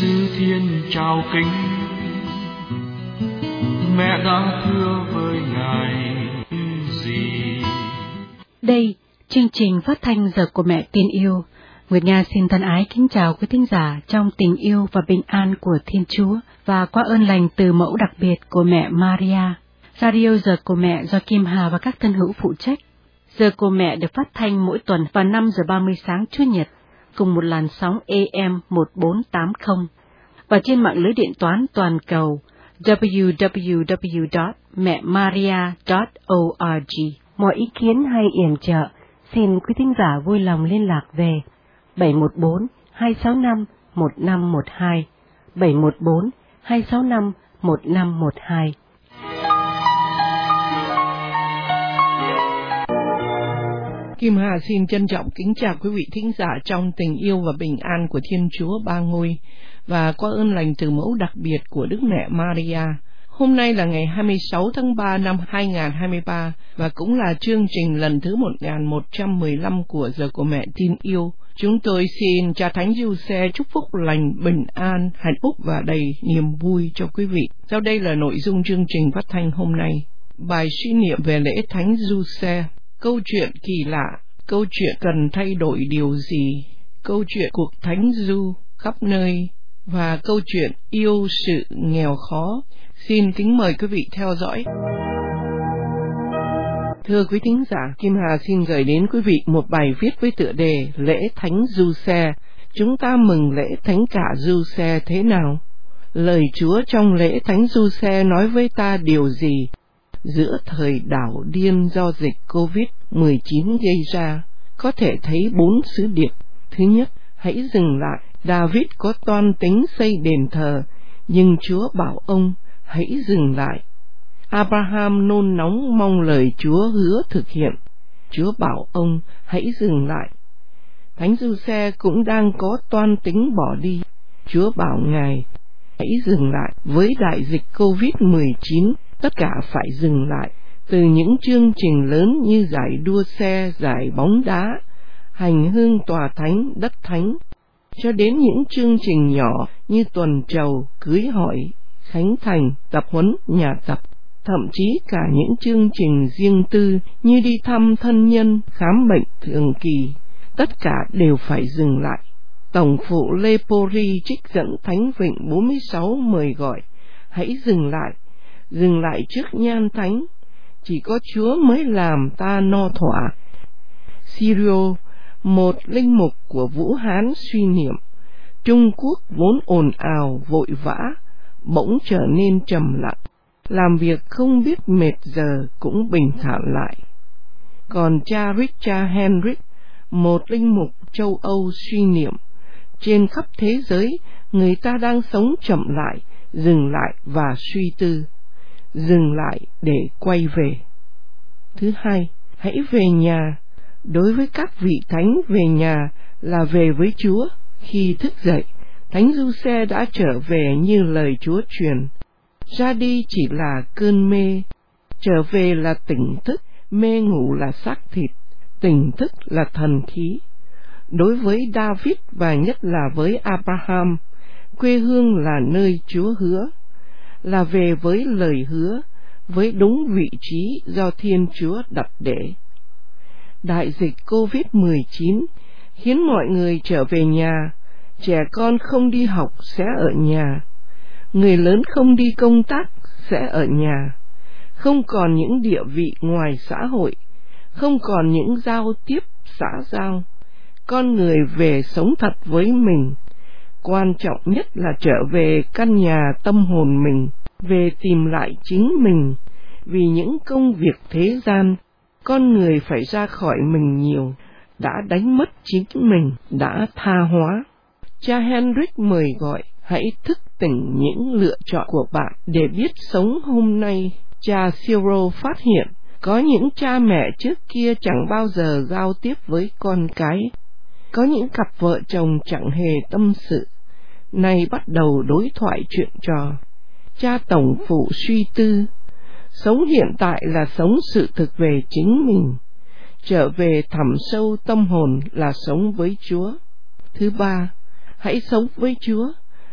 Sư Thiên chào kính, mẹ đã thưa với Ngài gì? Đây, chương trình phát thanh Giờ của Mẹ Tin Yêu. Nguyệt Nga xin thân ái kính chào quý thính giả trong tình yêu và bình an của Thiên Chúa và qua ơn lành từ mẫu đặc biệt của mẹ Maria. Radio Giờ của Mẹ do Kim Hà và các thân hữu phụ trách. Giờ của Mẹ được phát thanh mỗi tuần vào 5 giờ 30 sáng Chủ nhật, cùng một làn sóng AM 1480 và trên mạng lưới điện toán toàn cầu www.mẹmaria.org. Mọi ý kiến hay yểm trợ, xin quý thính giả vui lòng liên lạc về 714-265-1512, 714-265-1512. Kim Hà xin trân trọng kính chào quý vị thính giả trong tình yêu và bình an của Thiên Chúa Ba Ngôi và qua ơn lành từ mẫu đặc biệt của Đức Mẹ Maria. Hôm nay là ngày 26 tháng 3 năm 2023 và cũng là chương trình lần thứ 1115 của Giờ của Mẹ Tin Yêu. Chúng tôi xin Cha Thánh Giuse chúc phúc lành, bình an, hạnh phúc và đầy niềm vui cho quý vị. Sau đây là nội dung chương trình phát thanh hôm nay. Bài suy niệm về lễ Thánh Giuse. Câu chuyện kỳ lạ, câu chuyện cần thay đổi điều gì, câu chuyện cuộc thánh du khắp nơi và câu chuyện yêu sự nghèo khó. Xin kính mời quý vị theo dõi. Thưa quý thính giả, Kim Hà xin gửi đến quý vị một bài viết với tựa đề Lễ Thánh Giuse. Chúng ta mừng lễ Thánh Cả Giuse thế nào? Lời Chúa trong lễ Thánh Giuse nói với ta điều gì? Giữa thời đảo điên do dịch COVID-19 gây ra, có thể thấy 4 sứ điệp. Thứ nhất, hãy dừng lại. David có toan tính xây đền thờ, nhưng Chúa bảo ông hãy dừng lại. Abraham nôn nóng mong lời Chúa hứa thực hiện. Chúa bảo ông hãy dừng lại. Thánh Giuse cũng đang có toan tính bỏ đi. Chúa bảo Ngài hãy dừng lại. Với đại dịch COVID-19, tất cả phải dừng lại, từ những chương trình lớn như giải đua xe, giải bóng đá, hành hương tòa thánh, đất thánh, cho đến những chương trình nhỏ như tuần trầu, cưới hỏi, khánh thành, tập huấn, nhà tập, thậm chí cả những chương trình riêng tư như đi thăm thân nhân, khám bệnh thường kỳ, tất cả đều phải dừng lại. Tổng phụ Lepori trích dẫn Thánh Vịnh 46 mời gọi, hãy dừng lại trước nhan thánh, chỉ có Chúa mới làm ta no thỏa. Sirio, một linh mục của Vũ Hán suy niệm, Trung Quốc vốn ồn ào vội vã, bỗng trở nên trầm lặng, làm việc không biết mệt giờ cũng bình thản lại. Còn cha Richard Henry, một linh mục châu Âu suy niệm, trên khắp thế giới người ta đang sống chậm lại, dừng lại và suy tư, dừng lại để quay về. Thứ hai, hãy về nhà. Đối với các vị thánh, về nhà là về với Chúa. Khi thức dậy, Thánh Giuse đã trở về như lời Chúa truyền. Ra đi chỉ là cơn mê, trở về là tỉnh thức, mê ngủ là xác thịt, tỉnh thức là thần khí. Đối với David và nhất là với Abraham, quê hương là nơi Chúa hứa, là về với lời hứa, với đúng vị trí do Thiên Chúa đặt để. Đại dịch COVID-19 khiến mọi người trở về nhà, trẻ con không đi học sẽ ở nhà, người lớn không đi công tác sẽ ở nhà, không còn những địa vị ngoài xã hội, không còn những giao tiếp xã giao, con người về sống thật với mình. Quan trọng nhất là trở về căn nhà tâm hồn mình, về tìm lại chính mình. Vì những công việc thế gian, con người phải ra khỏi mình nhiều, đã đánh mất chính mình, đã tha hóa. Cha Henrik mời gọi, hãy thức tỉnh những lựa chọn của bạn để biết sống hôm nay. Cha Cyril phát hiện, có những cha mẹ trước kia chẳng bao giờ giao tiếp với con cái. Có những cặp vợ chồng chẳng hề tâm sự, nay bắt đầu đối thoại chuyện trò. Cha tổng phụ suy tư, sống hiện tại là sống sự thực về chính mình, trở về thẳm sâu tâm hồn là sống với Chúa. Thứ ba, hãy sống với Chúa,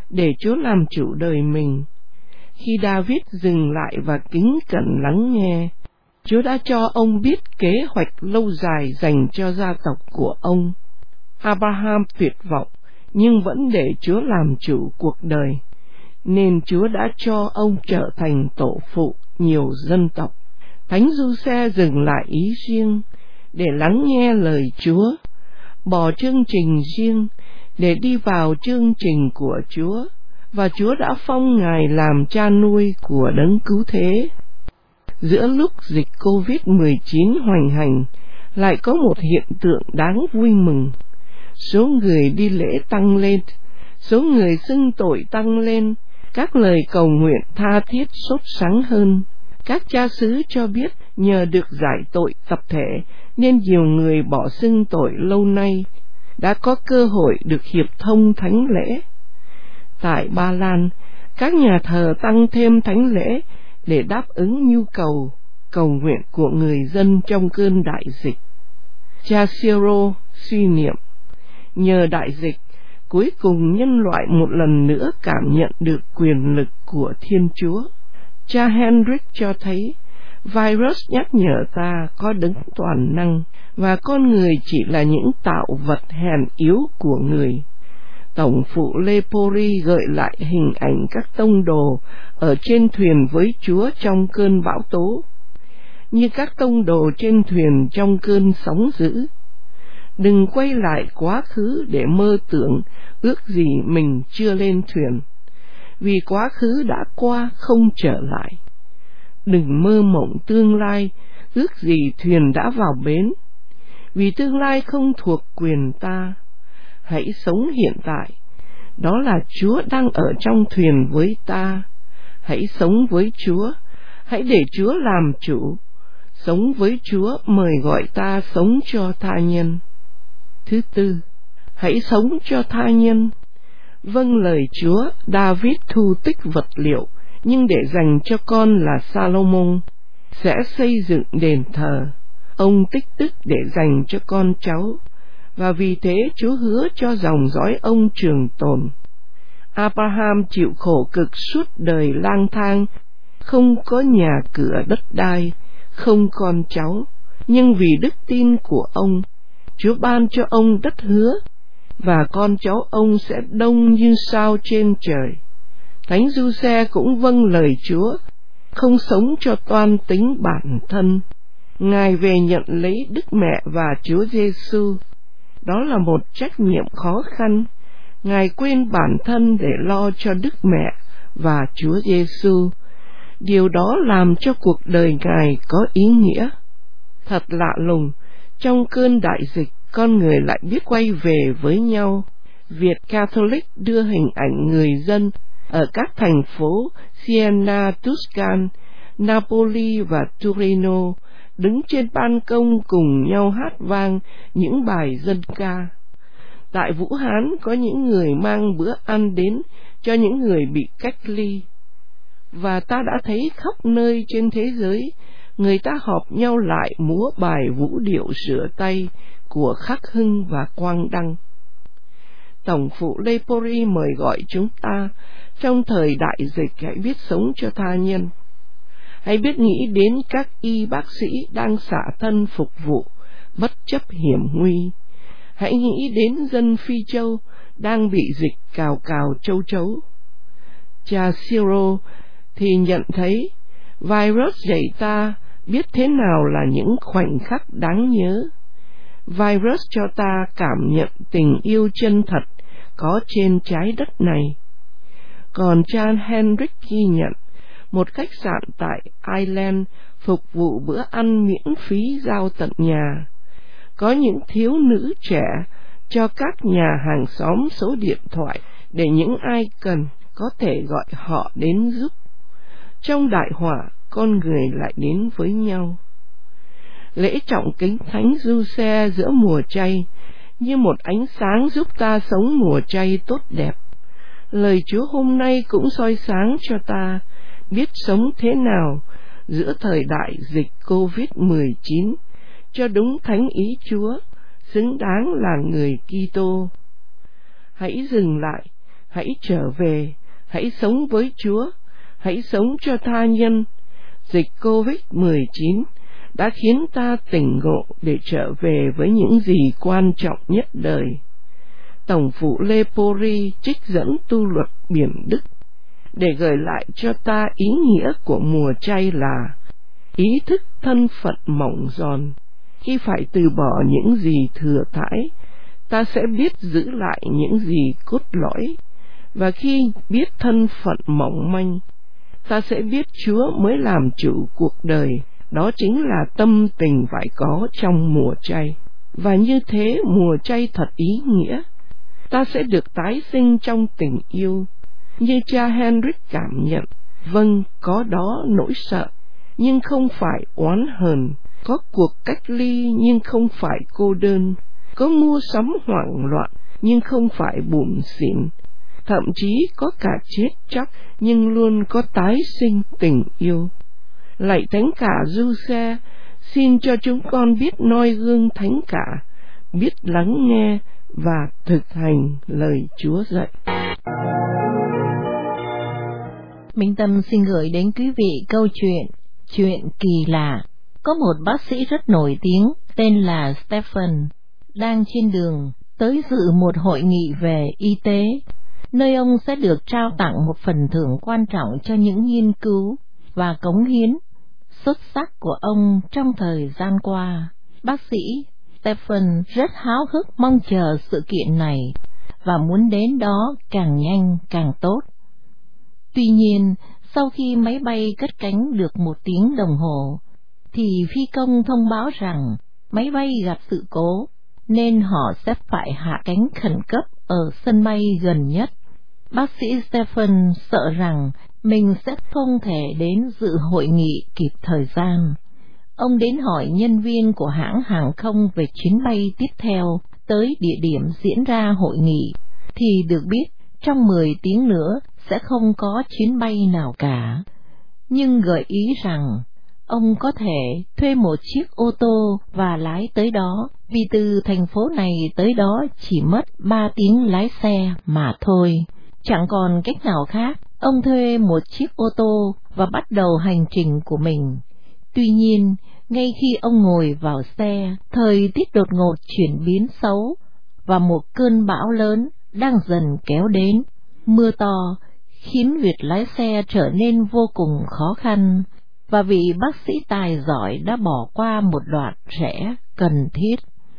để Chúa làm chủ đời mình. Khi David dừng lại và kính cẩn lắng nghe, Chúa đã cho ông biết kế hoạch lâu dài dành cho gia tộc của ông. Abraham tuyệt vọng, nhưng vẫn để Chúa làm chủ cuộc đời, nên Chúa đã cho ông trở thành tổ phụ nhiều dân tộc. Thánh Giuse dừng lại ý riêng để lắng nghe lời Chúa, bỏ chương trình riêng để đi vào chương trình của Chúa, và Chúa đã phong Ngài làm cha nuôi của Đấng Cứu Thế. Giữa lúc dịch COVID-19 hoành hành, lại có một hiện tượng đáng vui mừng. Số người đi lễ tăng lên, số người xưng tội tăng lên, các lời cầu nguyện tha thiết sốt sắng hơn. Các cha xứ cho biết nhờ được giải tội tập thể nên nhiều người bỏ xưng tội lâu nay đã có cơ hội được hiệp thông thánh lễ. Tại Ba Lan, các nhà thờ tăng thêm thánh lễ để đáp ứng nhu cầu cầu nguyện của người dân trong cơn đại dịch. Cha Cyril suy niệm, nhờ đại dịch, cuối cùng nhân loại một lần nữa cảm nhận được quyền lực của Thiên Chúa. Cha Hendrick cho thấy, virus nhắc nhở ta có Đấng toàn năng, và con người chỉ là những tạo vật hèn yếu của người. Tổng phụ Lepori gợi lại hình ảnh các tông đồ ở trên thuyền với Chúa trong cơn bão tố, như các tông đồ trên thuyền trong cơn sóng dữ. Đừng quay lại quá khứ để mơ tưởng ước gì mình chưa lên thuyền, vì quá khứ đã qua không trở lại. Đừng mơ mộng tương lai ước gì thuyền đã vào bến, vì tương lai không thuộc quyền ta. Hãy sống hiện tại, đó là Chúa đang ở trong thuyền với ta. Hãy sống với Chúa, hãy để Chúa làm chủ. Sống với Chúa mời gọi ta sống cho tha nhân. Thứ tư, hãy sống cho tha nhân. Vâng lời Chúa, David thu tích vật liệu, nhưng để dành cho con là Salomon, sẽ xây dựng đền thờ. Ông tích đức để dành cho con cháu, và vì thế Chúa hứa cho dòng dõi ông trường tồn. Abraham chịu khổ cực suốt đời lang thang, không có nhà cửa đất đai, không con cháu, nhưng vì đức tin của ông, Chúa ban cho ông đất hứa, và con cháu ông sẽ đông như sao trên trời. Thánh Giuse cũng vâng lời Chúa, không sống cho toan tính bản thân. Ngài về nhận lấy Đức Mẹ và Chúa Giêsu. Đó là một trách nhiệm khó khăn. Ngài quên bản thân để lo cho Đức Mẹ và Chúa Giêsu. Điều đó làm cho cuộc đời Ngài có ý nghĩa. Thật lạ lùng, trong cơn đại dịch, con người lại biết quay về với nhau. Việt Catholic đưa hình ảnh người dân ở các thành phố Siena, Tuscan, Napoli và Torino đứng trên ban công cùng nhau hát vang những bài dân ca. Tại Vũ Hán có những người mang bữa ăn đến cho những người bị cách ly. Và ta đã thấy khắp nơi trên thế giới, người ta họp nhau lại múa bài vũ điệu rửa tay của Khắc Hưng và Quang Đăng. Tổng phụ Lepori mời gọi chúng ta trong thời đại dịch hãy biết sống cho tha nhân. Hãy biết nghĩ đến các y bác sĩ đang xả thân phục vụ bất chấp hiểm nguy. Hãy nghĩ đến dân Phi Châu đang bị dịch cào cào châu chấu. Cha Cyril thì nhận thấy virus dạy ta biết thế nào là những khoảnh khắc đáng nhớ. Virus cho ta cảm nhận tình yêu chân thật có trên trái đất này. Còn cha Hendrick ghi nhận một khách sạn tại Ireland phục vụ bữa ăn miễn phí giao tận nhà. Có những thiếu nữ trẻ cho các nhà hàng xóm số điện thoại để những ai cần có thể gọi họ đến giúp. Trong đại họa, con người lại đến với nhau. Lễ trọng kính Thánh Giuse giữa mùa chay như một ánh sáng giúp ta sống mùa chay tốt đẹp. Lời Chúa hôm nay cũng soi sáng cho ta biết sống thế nào giữa thời đại dịch COVID-19 cho đúng thánh ý Chúa, xứng đáng là người Kitô. Hãy dừng lại, hãy trở về, hãy sống với Chúa, hãy sống cho tha nhân. Dịch COVID-19 đã khiến ta tỉnh ngộ để trở về với những gì quan trọng nhất đời. Tổng phụ Lê Pori trích dẫn tu luật Biển Đức để gợi lại cho ta ý nghĩa của mùa chay là ý thức thân phận mỏng giòn. Khi phải từ bỏ những gì thừa thãi, ta sẽ biết giữ lại những gì cốt lõi. Và khi biết thân phận mỏng manh, ta sẽ biết Chúa mới làm chủ cuộc đời. Đó chính là tâm tình phải có trong mùa chay. Và như thế mùa chay thật ý nghĩa. Ta sẽ được tái sinh trong tình yêu. Như cha Henrik cảm nhận, vâng, có đó nỗi sợ, nhưng không phải oán hờn. Có cuộc cách ly nhưng không phải cô đơn. Có mua sắm hoảng loạn nhưng không phải bủn xỉn. Thậm chí có cả chết chóc nhưng luôn có tái sinh tình yêu. Lạy Thánh Cả Giuse, xin cho chúng con biết noi gương Thánh Cả, biết lắng nghe và thực hành lời Chúa dạy. Minh Tâm xin gửi đến quý vị câu chuyện kỳ lạ. Có một bác sĩ rất nổi tiếng tên là Stephen, đang trên đường tới dự một hội nghị về y tế, nơi ông sẽ được trao tặng một phần thưởng quan trọng cho những nghiên cứu và cống hiến xuất sắc của ông trong thời gian qua. Bác sĩ Stephen rất háo hức mong chờ sự kiện này và muốn đến đó càng nhanh càng tốt. Tuy nhiên, sau khi máy bay cất cánh được 1 tiếng đồng hồ, thì phi công thông báo rằng máy bay gặp sự cố, nên họ sẽ phải hạ cánh khẩn cấp ở sân bay gần nhất. Bác sĩ Stephen sợ rằng mình sẽ không thể đến dự hội nghị kịp thời gian. Ông đến hỏi nhân viên của hãng hàng không về chuyến bay tiếp theo tới địa điểm diễn ra hội nghị, thì được biết trong 10 tiếng nữa sẽ không có chuyến bay nào cả, nhưng gợi ý rằng ông có thể thuê một chiếc ô tô và lái tới đó, vì từ thành phố này tới đó chỉ mất 3 tiếng lái xe mà thôi. Chẳng còn cách nào khác, ông thuê một chiếc ô tô và bắt đầu hành trình của mình. Tuy nhiên, ngay khi ông ngồi vào xe, thời tiết đột ngột chuyển biến xấu và một cơn bão lớn đang dần kéo đến. Mưa to khiến việc lái xe trở nên vô cùng khó khăn, và vị bác sĩ tài giỏi đã bỏ qua một đoạn rẽ cần thiết.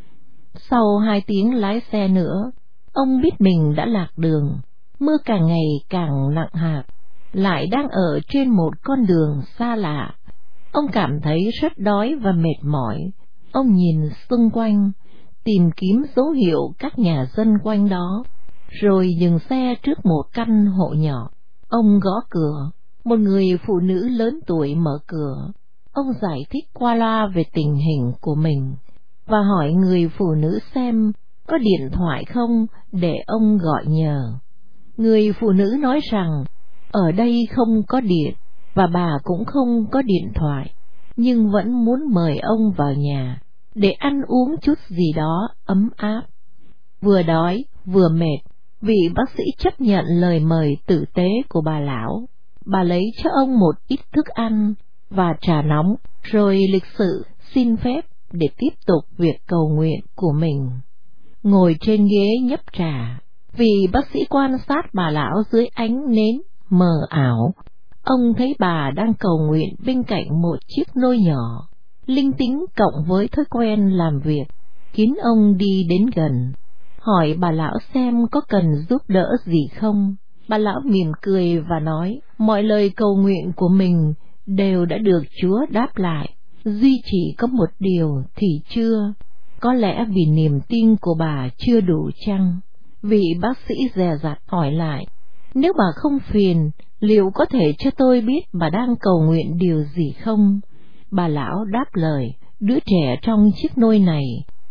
Sau 2 tiếng lái xe nữa, ông biết mình đã lạc đường. Mưa càng ngày càng nặng hạt, lại đang ở trên một con đường xa lạ. Ông cảm thấy rất đói và mệt mỏi. Ông nhìn xung quanh, tìm kiếm dấu hiệu các nhà dân quanh đó, rồi dừng xe trước một căn hộ nhỏ. Ông gõ cửa. Một người phụ nữ lớn tuổi mở cửa. Ông giải thích qua loa về tình hình của mình và hỏi người phụ nữ xem có điện thoại không để ông gọi nhờ. Người phụ nữ nói rằng ở đây không có điện và bà cũng không có điện thoại, nhưng vẫn muốn mời ông vào nhà để ăn uống chút gì đó ấm áp. Vừa đói vừa mệt, vị bác sĩ chấp nhận lời mời tử tế của bà lão. Bà lấy cho ông một ít thức ăn và trà nóng, rồi lịch sự xin phép để tiếp tục việc cầu nguyện của mình. Ngồi trên ghế nhấp trà, vị bác sĩ quan sát bà lão dưới ánh nến mờ ảo. Ông thấy bà đang cầu nguyện bên cạnh một chiếc nôi nhỏ. Linh tính cộng với thói quen làm việc khiến ông đi đến gần, hỏi bà lão xem có cần giúp đỡ gì không. Bà lão mỉm cười và nói mọi lời cầu nguyện của mình đều đã được Chúa đáp lại, duy chỉ có một điều thì chưa. Có lẽ vì niềm tin của bà chưa đủ chăng? Vị bác sĩ dè dặt hỏi lại, nếu bà không phiền, liệu có thể cho tôi biết bà đang cầu nguyện điều gì không? Bà lão đáp lời, đứa trẻ trong chiếc nôi này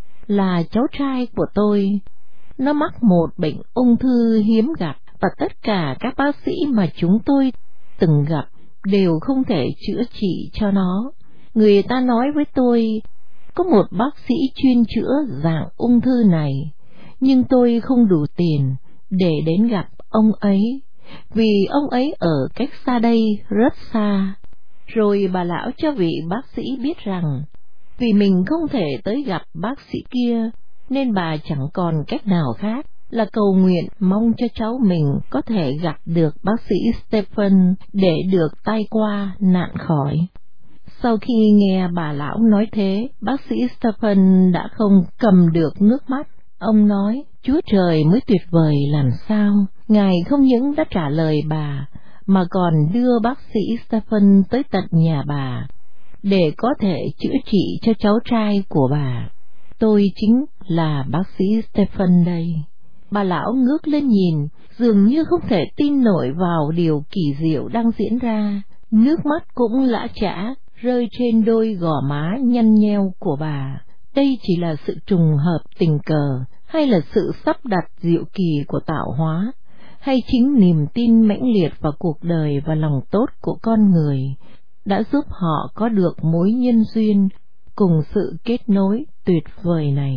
là cháu trai của tôi. Nó mắc một bệnh ung thư hiếm gặp, và tất cả các bác sĩ mà chúng tôi từng gặp đều không thể chữa trị cho nó. Người ta nói với tôi, có một bác sĩ chuyên chữa dạng ung thư này, nhưng tôi không đủ tiền để đến gặp ông ấy, vì ông ấy ở cách xa đây rất xa. Rồi bà lão cho vị bác sĩ biết rằng, vì mình không thể tới gặp bác sĩ kia, nên bà chẳng còn cách nào khác là cầu nguyện mong cho cháu mình có thể gặp được bác sĩ Stephen để được tai qua nạn khỏi. Sau khi nghe bà lão nói thế, bác sĩ Stephen đã không cầm được nước mắt. Ông nói, Chúa Trời mới tuyệt vời làm sao, Ngài không những đã trả lời bà, mà còn đưa bác sĩ Stephen tới tận nhà bà, để có thể chữa trị cho cháu trai của bà. Tôi chính là bác sĩ Stephen đây. Bà lão ngước lên nhìn, dường như không thể tin nổi vào điều kỳ diệu đang diễn ra. Nước mắt cũng lã chã rơi trên đôi gò má nhăn nheo của bà. Đây chỉ là sự trùng hợp tình cờ, hay là sự sắp đặt diệu kỳ của tạo hóa, hay chính niềm tin mãnh liệt vào cuộc đời và lòng tốt của con người đã giúp họ có được mối nhân duyên cùng sự kết nối tuyệt vời này.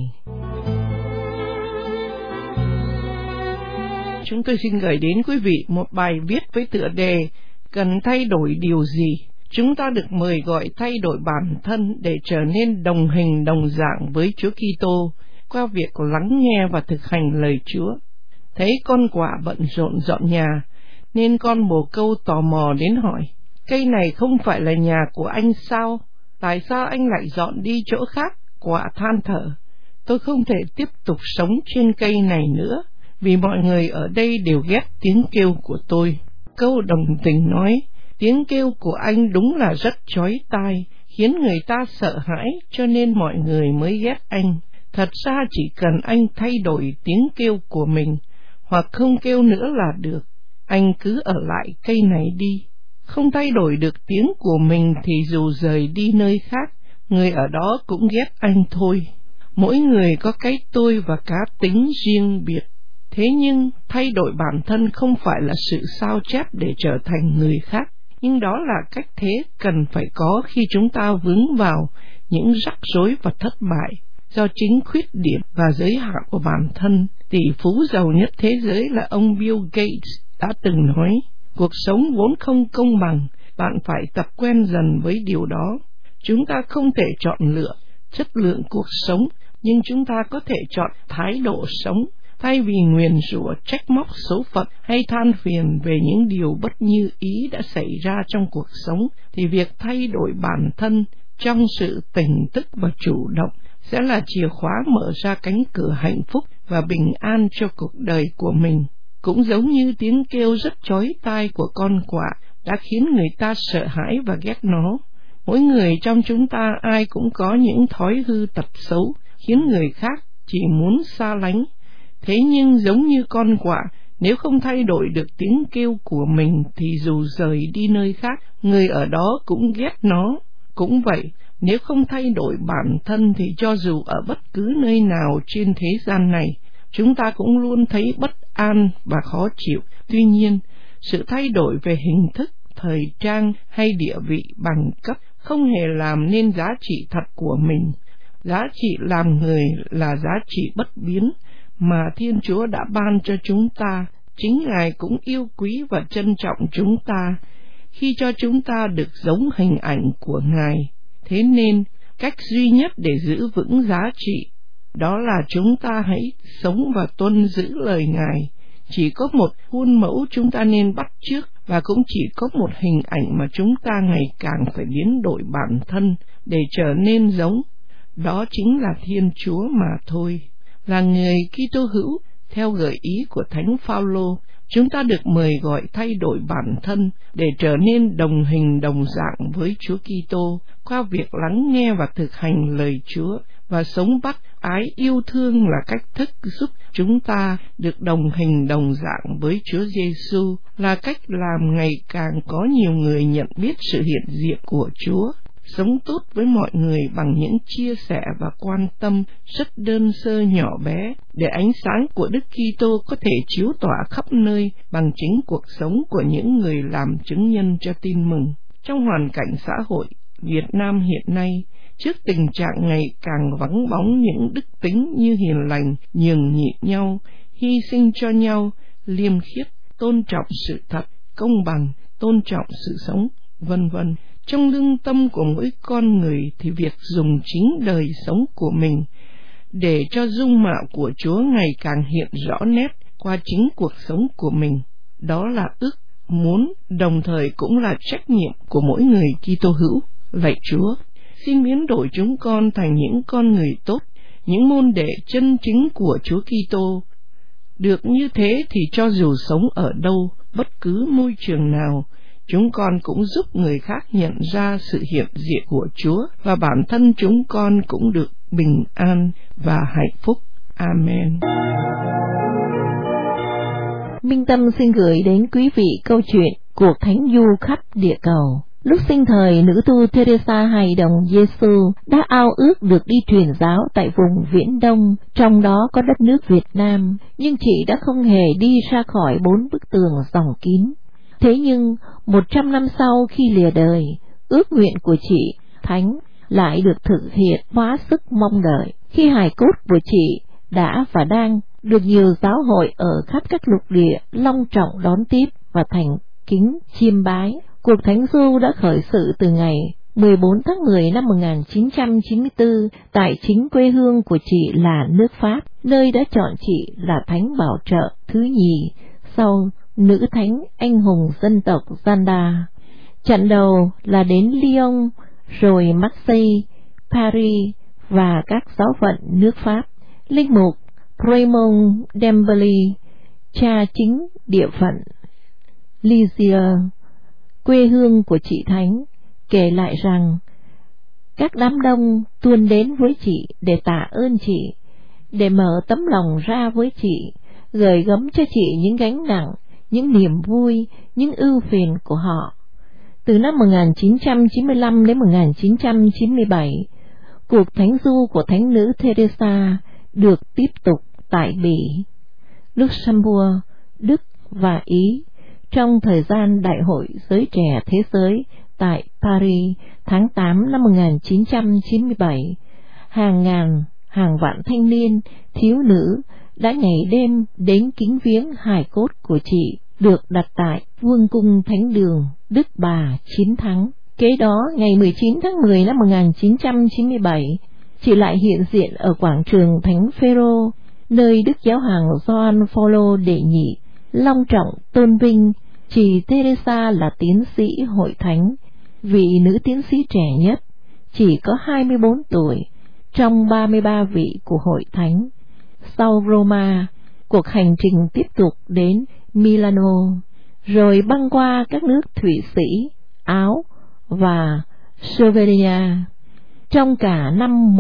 Chúng tôi xin gửi đến quý vị một bài viết với tựa đề Cần thay đổi điều gì? Chúng ta được mời gọi thay đổi bản thân để trở nên đồng hình đồng dạng với Chúa Kitô qua việc lắng nghe và thực hành lời Chúa. Thấy con quạ bận rộn dọn nhà, nên con bồ câu tò mò đến hỏi, cây này không phải là nhà của anh sao? Tại sao anh lại dọn đi chỗ khác? Quạ than thở, tôi không thể tiếp tục sống trên cây này nữa, vì mọi người ở đây đều ghét tiếng kêu của tôi. Câu đồng tình nói, tiếng kêu của anh đúng là rất chói tai, khiến người ta sợ hãi, cho nên mọi người mới ghét anh. Thật ra chỉ cần anh thay đổi tiếng kêu của mình, hoặc không kêu nữa là được. Anh cứ ở lại cây này đi. Không thay đổi được tiếng của mình thì dù rời đi nơi khác, người ở đó cũng ghét anh thôi. Mỗi người có cái tôi và cá tính riêng biệt. Thế nhưng thay đổi bản thân không phải là sự sao chép để trở thành người khác, nhưng đó là cách thế cần phải có khi chúng ta vướng vào những rắc rối và thất bại do chính khuyết điểm và giới hạn của bản thân. Tỷ phú giàu nhất thế giới là ông Bill Gates đã từng nói, cuộc sống vốn không công bằng, bạn phải tập quen dần với điều đó. Chúng ta không thể chọn lựa chất lượng cuộc sống, nhưng chúng ta có thể chọn thái độ sống. Thay vì nguyền rủa, trách móc số phận hay than phiền về những điều bất như ý đã xảy ra trong cuộc sống, thì việc thay đổi bản thân trong sự tỉnh thức và chủ động sẽ là chìa khóa mở ra cánh cửa hạnh phúc và bình an cho cuộc đời của mình. Cũng giống như tiếng kêu rất chói tai của con quạ đã khiến người ta sợ hãi và ghét nó. Mỗi người trong chúng ta ai cũng có những thói hư tật xấu khiến người khác chỉ muốn xa lánh. Thế nhưng giống như con quạ, nếu không thay đổi được tiếng kêu của mình thì dù rời đi nơi khác, người ở đó cũng ghét nó. Cũng vậy, nếu không thay đổi bản thân thì cho dù ở bất cứ nơi nào trên thế gian này, chúng ta cũng luôn thấy bất an và khó chịu. Tuy nhiên, sự thay đổi về hình thức, thời trang hay địa vị bằng cấp không hề làm nên giá trị thật của mình. Giá trị làm người là giá trị bất biến mà Thiên Chúa đã ban cho chúng ta. Chính Ngài cũng yêu quý và trân trọng chúng ta khi cho chúng ta được giống hình ảnh của Ngài. Thế nên, cách duy nhất để giữ vững giá trị, đó là chúng ta hãy sống và tuân giữ lời Ngài. Chỉ có một khuôn mẫu chúng ta nên bắt chước, và cũng chỉ có một hình ảnh mà chúng ta ngày càng phải biến đổi bản thân để trở nên giống. Đó chính là Thiên Chúa mà thôi. Là người Kitô hữu, theo gợi ý của Thánh Phaolô, chúng ta được mời gọi thay đổi bản thân để trở nên đồng hình đồng dạng với Chúa Kitô qua việc lắng nghe và thực hành lời Chúa, và sống bắt ái yêu thương là cách thức giúp chúng ta được đồng hình đồng dạng với Chúa Giêsu, là cách làm ngày càng có nhiều người nhận biết sự hiện diện của Chúa. Sống tốt với mọi người bằng những chia sẻ và quan tâm rất đơn sơ nhỏ bé, để ánh sáng của Đức Kitô có thể chiếu tỏa khắp nơi bằng chính cuộc sống của những người làm chứng nhân cho tin mừng. Trong hoàn cảnh xã hội Việt Nam hiện nay, trước tình trạng ngày càng vắng bóng những đức tính như hiền lành, nhường nhịn nhau, hy sinh cho nhau, liêm khiết, tôn trọng sự thật, công bằng, tôn trọng sự sống, vân vân. Trong lương tâm của mỗi con người thì việc dùng chính đời sống của mình để cho dung mạo của Chúa ngày càng hiện rõ nét qua chính cuộc sống của mình, đó là ước muốn, đồng thời cũng là trách nhiệm của mỗi người Kitô hữu. Lạy Chúa, xin biến đổi chúng con thành những con người tốt, những môn đệ chân chính của Chúa Kitô. Được như thế thì cho dù sống ở đâu, bất cứ môi trường nào, chúng con cũng giúp người khác nhận ra sự hiện diện của Chúa, và bản thân chúng con cũng được bình an và hạnh phúc. Amen. Minh Tâm xin gửi đến quý vị câu chuyện cuộc thánh du khắp địa cầu. Lúc sinh thời, nữ tu Teresa hài đồng Giêsu đã ao ước được đi truyền giáo tại vùng Viễn Đông, trong đó có đất nước Việt Nam, nhưng chị đã không hề đi ra khỏi 4 bức tường dòng kín. Thế nhưng 100 năm sau khi lìa đời, ước nguyện của chị Thánh lại được thực hiện quá sức mong đợi, khi hài cốt của chị đã và đang được nhiều giáo hội ở khắp các lục địa long trọng đón tiếp và thành kính chiêm bái. Cuộc thánh du đã khởi sự từ ngày 14 tháng 10 năm 1994 tại chính quê hương của chị là nước Pháp, nơi đã chọn chị là thánh bảo trợ thứ nhì sau nữ thánh anh hùng dân tộc Zanda. Chặng đầu là đến Lyon, rồi Marseille, Paris và các giáo phận nước Pháp. Linh mục Raymond Dembélé, cha chính địa phận Lisieux, quê hương của chị Thánh, kể lại rằng các đám đông tuôn đến với chị để tạ ơn chị, để mở tấm lòng ra với chị, gửi gắm cho chị những gánh nặng, những niềm vui, những ưu phiền của họ. Từ năm 1995 đến 1997, cuộc thánh du của thánh nữ Teresa được tiếp tục tại Bỉ, Luxembourg, Đức và Ý trong thời gian Đại hội Giới Trẻ Thế Giới tại Paris tháng 8 năm 1997. Hàng ngàn, hàng vạn thanh niên, thiếu nữ đã ngày đêm đến kính viếng hài cốt của chị, được đặt tại Vương cung Thánh đường Đức Bà Chiến Thắng. Kế đó, ngày 19 tháng 10 năm 1997, chị lại hiện diện ở quảng trường Thánh Phêrô, nơi Đức Giáo hoàng Gioan Phaolô đệ nhị long trọng tôn vinh chị Teresa là tiến sĩ hội thánh, vị nữ tiến sĩ trẻ nhất, chỉ có 24 tuổi trong 33 vị của hội thánh. Sau Roma, cuộc hành trình tiếp tục đến Milano, rồi băng qua các nước Thụy Sĩ, Áo và Slovenia. Trong cả năm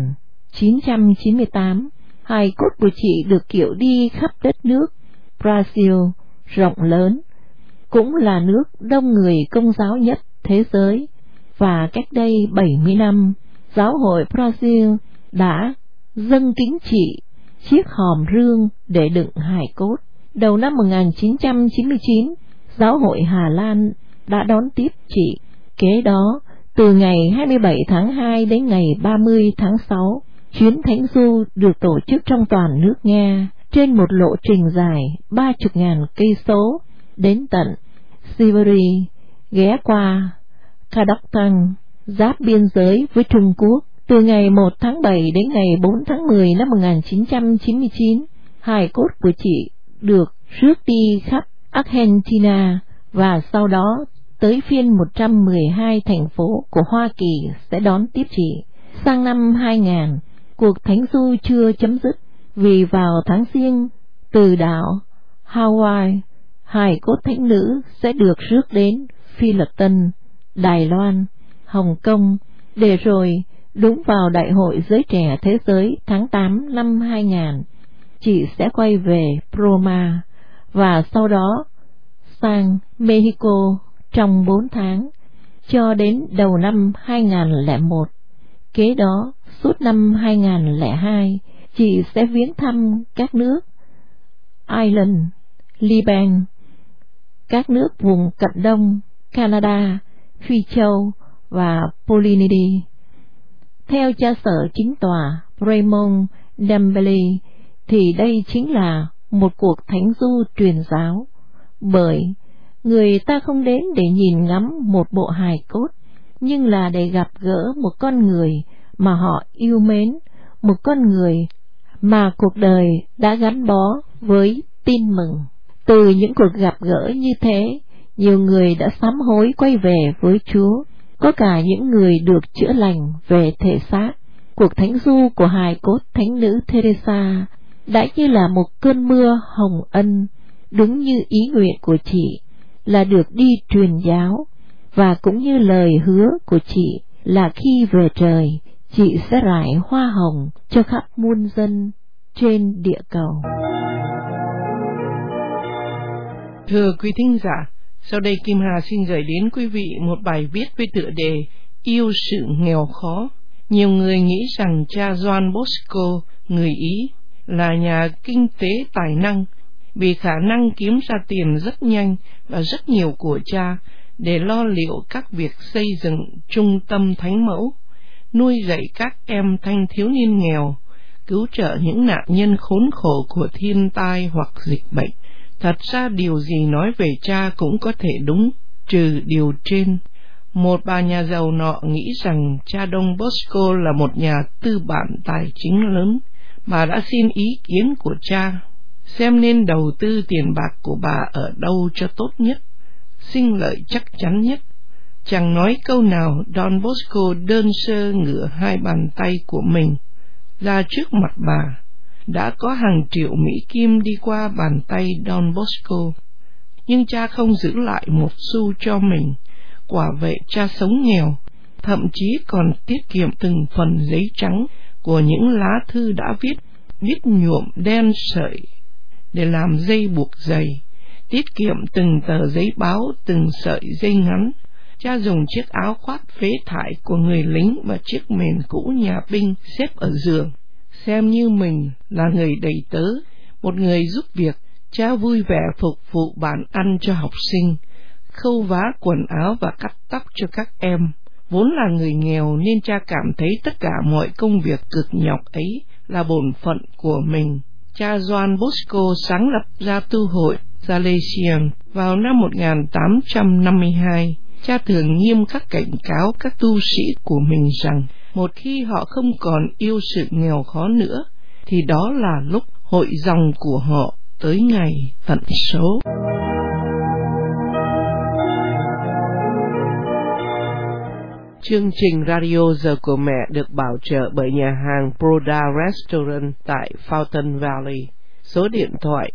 1998, hài cốt của chị được kiệu đi khắp đất nước Brazil rộng lớn, cũng là nước đông người Công giáo nhất thế giới, và cách đây 70 năm, giáo hội Brazil đã dâng kính chị chiếc hòm rương để đựng hài cốt. Đầu năm 1999, giáo hội Hà Lan đã đón tiếp chị. Kế đó, từ ngày 27 tháng 2 đến ngày 30 tháng 6, chuyến thánh du được tổ chức trong toàn nước Nga trên một lộ trình dài 30.000 cây số đến tận Siberia, ghé qua Kazakhstan, giáp biên giới với Trung Quốc. Từ ngày 1 tháng 7 đến ngày 4 tháng 10 năm 1999, hài cốt của chị được rước đi khắp Argentina, và sau đó tới phiên 112 thành phố của Hoa Kỳ sẽ đón tiếp chị. Sang năm 2000, cuộc thánh du chưa chấm dứt, vì vào tháng Giêng, từ đảo Hawaii, hài cốt thánh nữ sẽ được rước đến Philippines, Đài Loan, Hồng Kông, để rồi đúng vào Đại hội Giới Trẻ Thế Giới tháng 8 năm 2000, chị sẽ quay về Roma, và sau đó sang Mexico trong 4 tháng, cho đến đầu năm 2001. Kế đó, suốt năm 2002, chị sẽ viếng thăm các nước Ireland, Liban, các nước vùng Cận Đông, Canada, Phi Châu và Polynesia. Theo cha sở chính tòa Raymond Dembélé, thì đây chính là một cuộc thánh du truyền giáo Bởi người ta không đến để nhìn ngắm một bộ hài cốt, nhưng là để gặp gỡ một con người mà họ yêu mến, một con người mà cuộc đời đã gắn bó với tin mừng. Từ những cuộc gặp gỡ như thế, nhiều người đã sám hối quay về với Chúa, có cả những người được chữa lành về thể xác. Cuộc thánh du của hài cốt thánh nữ Teresa đã như là một cơn mưa hồng ân, đúng như ý nguyện của chị là được đi truyền giáo, và cũng như lời hứa của chị là khi về trời, chị sẽ rải hoa hồng cho khắp muôn dân trên địa cầu. Thưa quý thính giả, sau đây Kim Hà xin gửi đến quý vị một bài viết với tựa đề Yêu sự nghèo khó. Nhiều người nghĩ rằng cha Doan Bosco, người Ý, là nhà kinh tế tài năng vì khả năng kiếm ra tiền rất nhanh và rất nhiều của cha để lo liệu các việc xây dựng trung tâm thánh mẫu, nuôi dạy các em thanh thiếu niên nghèo, cứu trợ những nạn nhân khốn khổ của thiên tai hoặc dịch bệnh. Thật ra điều gì nói về cha cũng có thể đúng, trừ điều trên. Một bà nhà giàu nọ nghĩ rằng cha Don Bosco là một nhà tư bản tài chính lớn. Bà đã xin ý kiến của cha, xem nên đầu tư tiền bạc của bà ở đâu cho tốt nhất, sinh lợi chắc chắn nhất. Chẳng nói câu nào, Don Bosco đơn sơ ngửa hai bàn tay của mình ra trước mặt bà. Đã có hàng triệu Mỹ Kim đi qua bàn tay Don Bosco, nhưng cha không giữ lại một xu cho mình. Quả vậy cha sống nghèo, thậm chí còn tiết kiệm từng phần giấy trắng của những lá thư đã viết nhuộm đen sợi để làm dây buộc giày, tiết kiệm từng tờ giấy báo, từng sợi dây ngắn. Cha dùng chiếc áo khoác phế thải của người lính và chiếc mền cũ nhà binh xếp ở giường, xem như mình là người đầy tớ, một người giúp việc. Cha vui vẻ phục vụ bàn ăn cho học sinh, khâu vá quần áo và cắt tóc cho các em. Vốn là người nghèo nên cha cảm thấy tất cả mọi công việc cực nhọc ấy là bổn phận của mình. Cha Doan Bosco sáng lập ra tu hội Salesian vào năm 1852. Cha thường nghiêm khắc cảnh cáo các tu sĩ của mình rằng một khi họ không còn yêu sự nghèo khó nữa, thì đó là lúc hội dòng của họ tới ngày tận số. Chương trình Radio Giờ của Mẹ được bảo trợ bởi nhà hàng Broda Restaurant tại Fountain Valley. Số điện thoại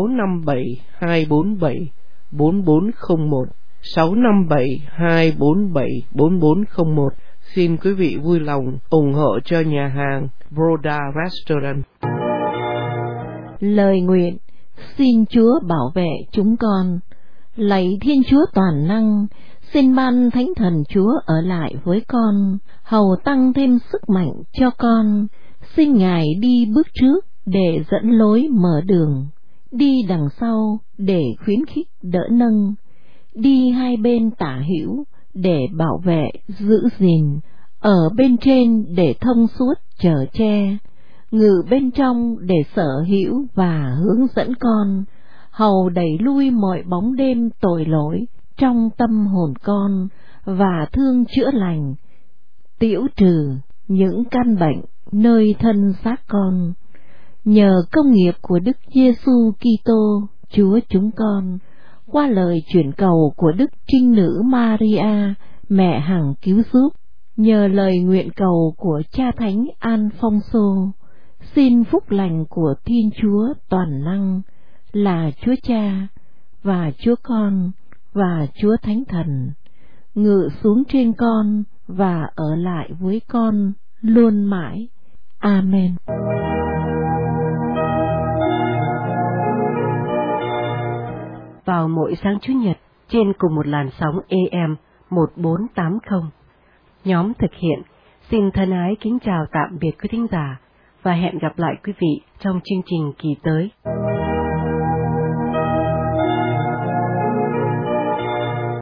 657-247-4401, 657-247-4401. Xin quý vị vui lòng ủng hộ cho nhà hàng Broda Restaurant. Lời nguyện: xin Chúa bảo vệ chúng con. Lạy Thiên Chúa toàn năng, xin ban Thánh Thần Chúa ở lại với con, hầu tăng thêm sức mạnh cho con. Xin Ngài đi bước trước để dẫn lối mở đường, đi đằng sau để khuyến khích đỡ nâng, đi hai bên tả hữu để bảo vệ giữ gìn, ở bên trên để thông suốt chở che, ngự bên trong để sở hữu và hướng dẫn con, hầu đẩy lui mọi bóng đêm tội lỗi trong tâm hồn con và thương chữa lành, tỉu trừ những căn bệnh nơi thân xác con. Nhờ công nghiệp của Đức Giêsu Kitô Chúa chúng con, qua lời chuyển cầu của Đức Trinh Nữ Maria, mẹ hằng cứu giúp, nhờ lời nguyện cầu của Cha Thánh Alfonso, xin phúc lành của Thiên Chúa toàn năng là Chúa Cha và Chúa Con và Chúa Thánh Thần ngự xuống trên con và ở lại với con luôn mãi. Amen. Vào mỗi sáng Chủ nhật trên cùng một làn sóng AM 1480, nhóm thực hiện xin thân ái kính chào tạm biệt quý thính giả và hẹn gặp lại quý vị trong chương trình kỳ tới.